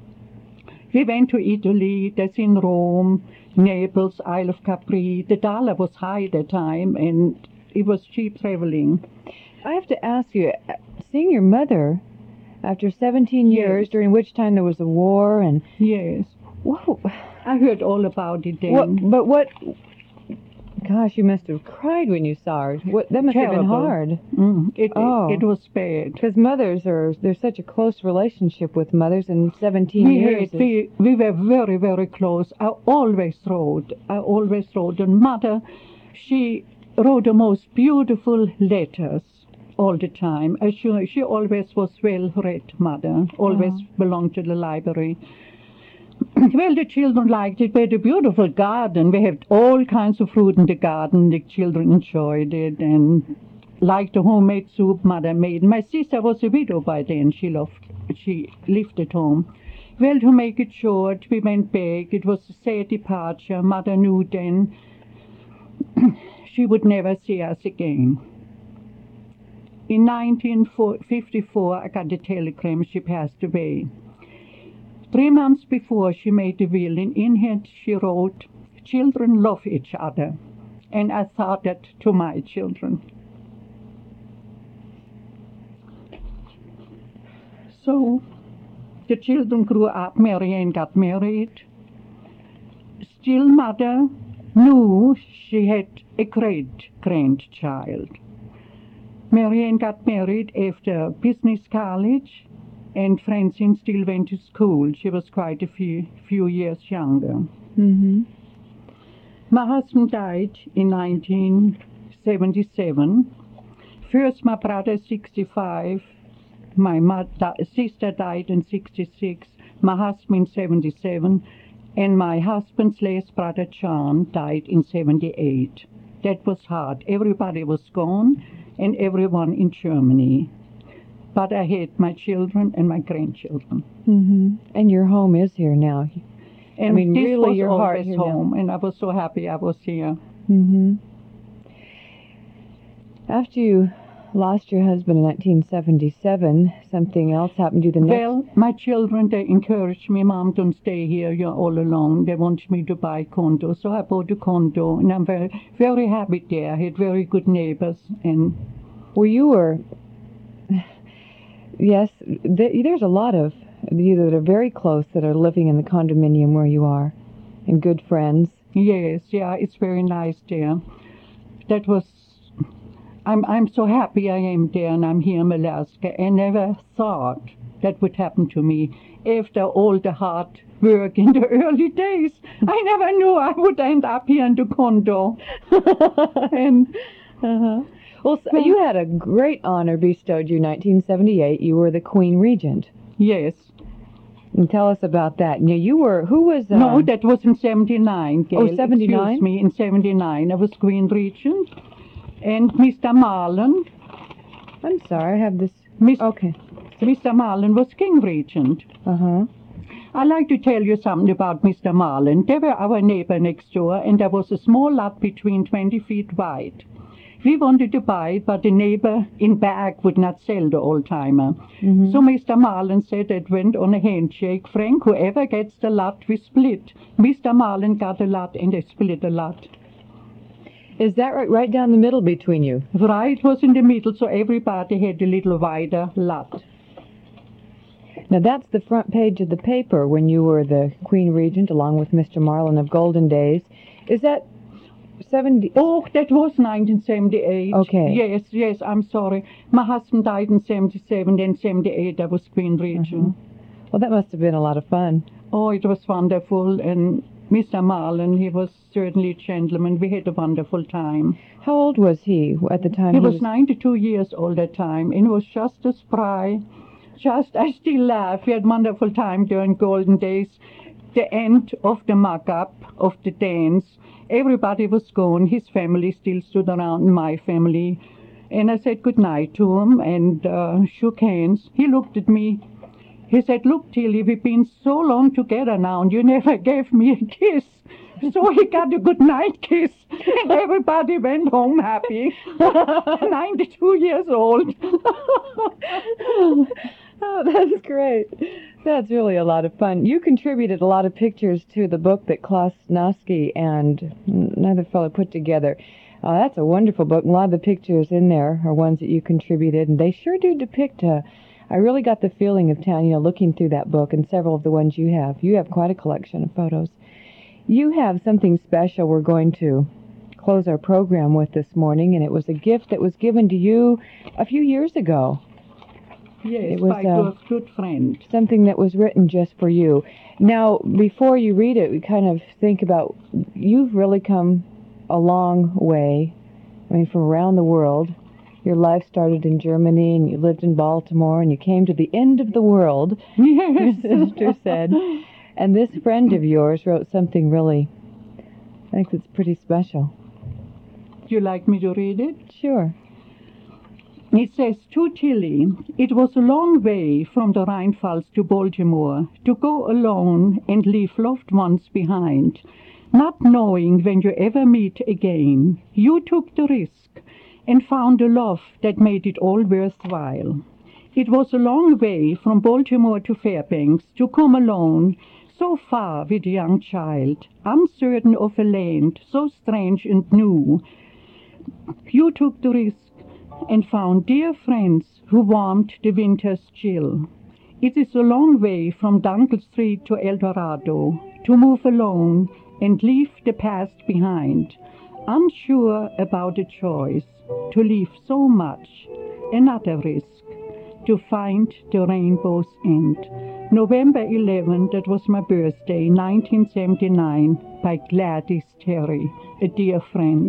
We went to Italy, that's in Rome, Naples, Isle of Capri. The dollar was high at the time, and it was cheap traveling. I have to ask you, seeing your mother after 17 years, during which time there was a war, and... Yes. Whoa. I heard all about it then. Gosh, you must have cried when you saw her. That must have been hard. It was bad. Because there's such a close relationship with mothers in 17 years. We were very, very close. I always wrote. And Mother, she wrote the most beautiful letters all the time. She always was well-read, Mother. Always belonged to the library. Well, the children liked it. We had a beautiful garden. We had all kinds of fruit in the garden. The children enjoyed it and liked the homemade soup Mother made. My sister was a widow by then. She lived at home. Well, to make it short, we went back. It was a sad departure. Mother knew then she would never see us again. In 1954, I got a telegram she passed away. 3 months before she made the will, and in it she wrote, "Children love each other." And I thought that to my children. So the children grew up, Mary Ann got married. Still mother knew she had a great-grandchild. Mary Ann got married after business college, and Francine still went to school. She was quite a few years younger. Mm-hmm. My husband died in 1977. First my brother, 65. My sister died in 66. My husband, 77. And my husband's last brother, John, died in 78. That was hard. Everybody was gone, and everyone in Germany. But I had my children and my grandchildren. Mm-hmm. And your home is here now. And I mean, this really, was your heart always here home, now. and I was so happy I was here. Mm-hmm. After you lost your husband in 1977, something else happened to you the next... Well, my children, they encouraged me, "Mom, don't stay here, you're all alone." They wanted me to buy a condo, so I bought a condo, and I'm very, very happy there. I had very good neighbors, and... Well, you were... Yes, there's a lot of you that are very close that are living in the condominium where you are, and good friends. Yes, yeah, it's very nice there. That was... I'm so happy I am there, and I'm here in Alaska. I never thought that would happen to me after all the hard work in the early days. I never knew I would end up here in the condo. And Well, so you had a great honor bestowed you in 1978. You were the Queen Regent. yes. And tell us about that. Now, you were... Who was... No, that was in 79, Gail. Oh, 79? Excuse me, in 79. I was Queen Regent. And Mr. Marlin... I'm sorry, I have this... Okay. Mr. Marlin was King Regent. Uh-huh. I'd like to tell you something about Mr. Marlin. They were our neighbor next door, and there was a small lot between 20 feet wide. We wanted to buy it, but the neighbor in back would not sell the old-timer. Mm-hmm. So Mr. Marlin said it went on a handshake. "Frank, whoever gets the lot, we split." Mr. Marlin got a lot, and they split a lot. Is that right down the middle between you? Right was in the middle, so everybody had a little wider lot. Now, that's the front page of the paper when you were the Queen Regent, along with Mr. Marlin of Golden Days. Is that 70... Oh, that was 1978. Okay. Yes, I'm sorry. My husband died in 77, then 78 I was Queen Regent. Well, that must have been a lot of fun. Oh, it was wonderful, and Mr. Marlin, he was certainly a gentleman. We had a wonderful time. How old was he at the time? He was 92 years old at the time, and he was just as spry. I still laugh. We had a wonderful time during Golden Days. The end of the mock-up of the dance, everybody was gone. His family still stood around, my family. And I said goodnight to him and shook hands. He looked at me. He said, "Look, Tilly, we've been so long together now, and you never gave me a kiss." So he got a goodnight kiss, and everybody went home happy. 92 years old. Oh, that's great. That's really a lot of fun. You contributed a lot of pictures to the book that Klaus Noske and another fellow put together. That's a wonderful book. A lot of the pictures in there are ones that you contributed, and they sure do depict I really got the feeling of town, looking through that book and several of the ones you have. You have quite a collection of photos. You have something special we're going to close our program with this morning, and it was a gift that was given to you a few years ago. Yes, it was by a good friend. Something that was written just for you. Now, before you read it, we kind of think about, you've really come a long way, from around the world. Your life started in Germany, and you lived in Baltimore, and you came to the end of the world, yes. your sister said. And this friend of yours wrote something really, I think it's pretty special. Do you like me to read it? Sure. It says, "To Tilly, it was a long way from the Rheinfalls to Baltimore to go alone and leave loved ones behind, not knowing when you ever meet again. You took the risk, and found a love that made it all worthwhile. It was a long way from Baltimore to Fairbanks to come alone, so far with a young child, uncertain of a land so strange and new. You took the risk and found dear friends who warmed the winter's chill. It is a long way from Dunkel Street to El Dorado to move alone and leave the past behind, unsure about the choice to leave so much, another risk, to find the rainbow's end. November 11, that was my birthday, 1979, by Gladys Terry, a dear friend.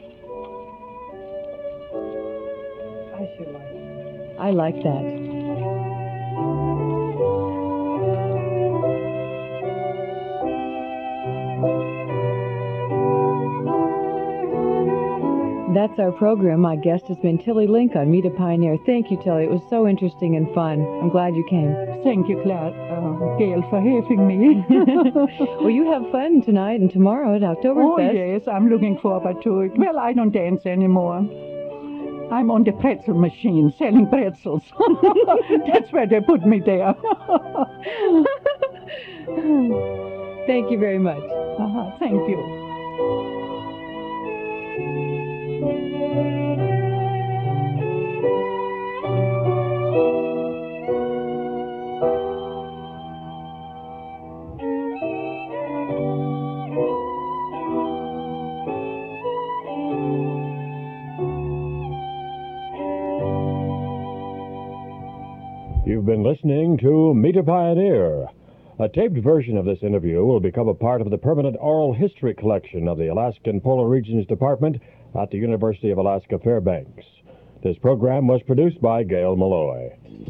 I like that. That's our program. My guest has been Tilly Link on Meet a Pioneer. Thank you, Tilly. It was so interesting and fun. I'm glad you came. Thank you, Gail, for having me. Well, you have fun tonight and tomorrow at Oktoberfest. Oh, yes, I'm looking forward to it. Well, I don't dance anymore. I'm on the pretzel machine, selling pretzels. That's where they put me there. Thank you very much. Thank you. You've been listening to Meet a Pioneer. A taped version of this interview will become a part of the permanent oral history collection of the Alaskan Polar Regions Department at the University of Alaska Fairbanks. This program was produced by Gail Malloy.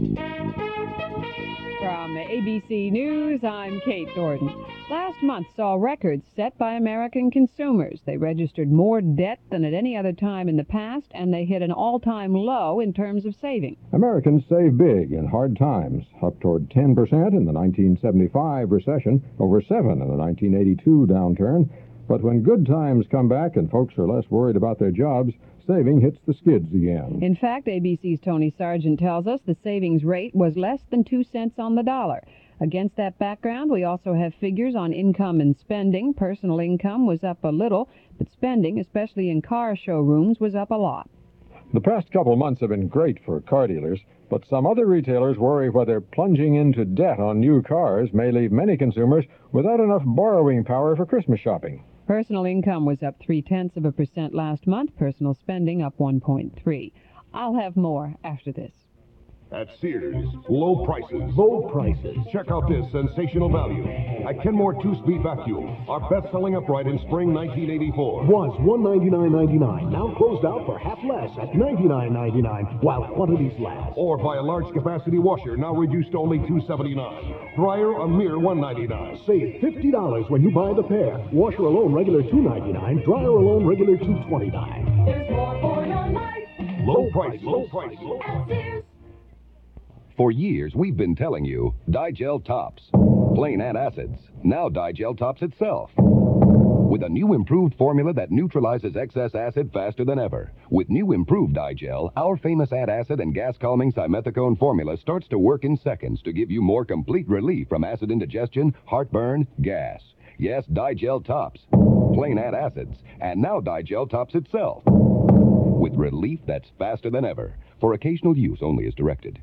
From ABC News, I'm Kate Jordan. Last month saw records set by American consumers. They registered more debt than at any other time in the past, and they hit an all-time low in terms of saving. Americans save big in hard times, up toward 10% in the 1975 recession, over 7% in the 1982 downturn. But when good times come back and folks are less worried about their jobs, saving hits the skids again. In fact, ABC's Tony Sargent tells us the savings rate was less than 2 cents on the dollar. Against that background, we also have figures on income and spending. Personal income was up a little, but spending, especially in car showrooms, was up a lot. The past couple months have been great for car dealers, but some other retailers worry whether plunging into debt on new cars may leave many consumers without enough borrowing power for Christmas shopping. Personal income was up 0.3% last month. Personal spending up 1.3%. I'll have more after this. At Sears, low prices. Low prices. Check out this sensational value. At Kenmore 2-speed vacuum, our best-selling upright in spring 1984. Was $199.99, now closed out for half less at $99.99 while quantities last. Or buy a large capacity washer, now reduced to only $279. Dryer, a mere $199. Save $50 when you buy the pair. Washer alone, regular $299. Dryer alone, regular $229. There's more for your life. Low price, low price, low price. For years, we've been telling you, Digel tops. Plain antacids. Now Digel tops itself. With a new improved formula that neutralizes excess acid faster than ever. With new improved Digel, our famous antacid and gas-calming simethicone formula starts to work in seconds to give you more complete relief from acid indigestion, heartburn, gas. Yes, Digel tops. Plain antacids. And now Digel tops itself. With relief that's faster than ever. For occasional use only as directed.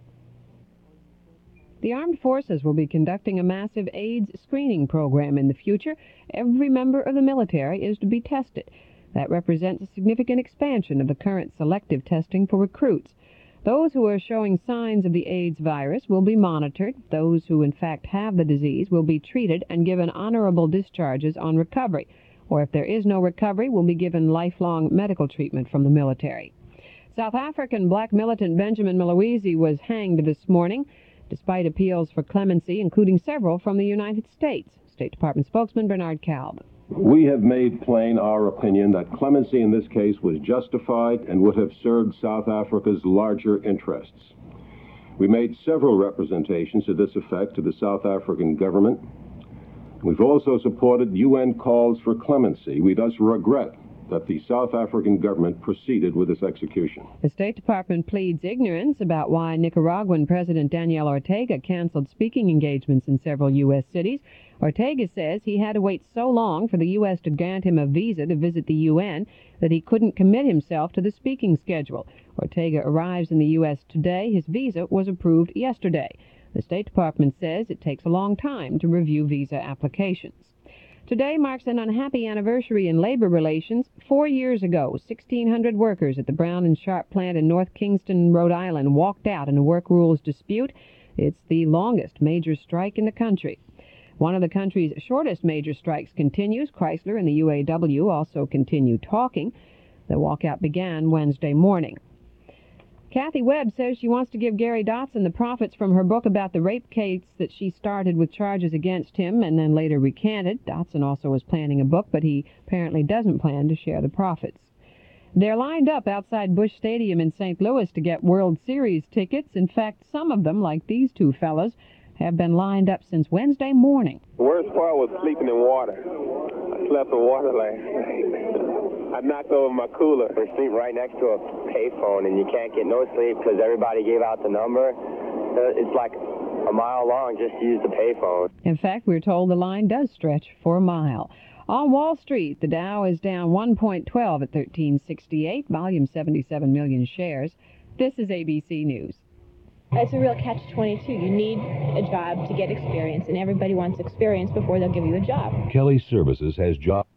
The Armed Forces will be conducting a massive AIDS screening program in the future. Every member of the military is to be tested. That represents a significant expansion of the current selective testing for recruits. Those who are showing signs of the AIDS virus will be monitored. Those who in fact have the disease will be treated and given honorable discharges on recovery. Or if there is no recovery, will be given lifelong medical treatment from the military. South African black militant Benjamin Mlozi was hanged this morning, despite appeals for clemency, including several from the United States. State Department spokesman Bernard Kalb. We have made plain our opinion that clemency in this case was justified and would have served South Africa's larger interests. We made several representations to this effect to the South African government. We've also supported UN calls for clemency. We thus regret that the South African government proceeded with this execution. The State Department pleads ignorance about why Nicaraguan President Daniel Ortega canceled speaking engagements in several U.S. cities. Ortega says he had to wait so long for the U.S. to grant him a visa to visit the UN that he couldn't commit himself to the speaking schedule. Ortega arrives in the U.S. today. His visa was approved yesterday. The State Department says it takes a long time to review visa applications. Today marks an unhappy anniversary in labor relations. 4 years ago, 1,600 workers at the Brown and Sharp plant in North Kingston, Rhode Island, walked out in a work rules dispute. It's the longest major strike in the country. One of the country's shortest major strikes continues. Chrysler and the UAW also continue talking. The walkout began Wednesday morning. Kathy Webb says she wants to give Gary Dotson the profits from her book about the rape case that she started with charges against him and then later recanted. Dotson also was planning a book, but he apparently doesn't plan to share the profits. They're lined up outside Busch Stadium in St. Louis to get World Series tickets. In fact, some of them, like these two fellas, have been lined up since Wednesday morning. The worst part was sleeping in water. I slept in water last night. I knocked over my cooler. We sleep right next to a payphone, and you can't get no sleep because everybody gave out the number. It's like a mile long just to use the payphone. In fact, we're told the line does stretch for a mile. On Wall Street, the Dow is down 1.12 at 1368, volume 77 million shares. This is ABC News. It's a real catch-22. You need a job to get experience, and everybody wants experience before they'll give you a job. Kelly Services has job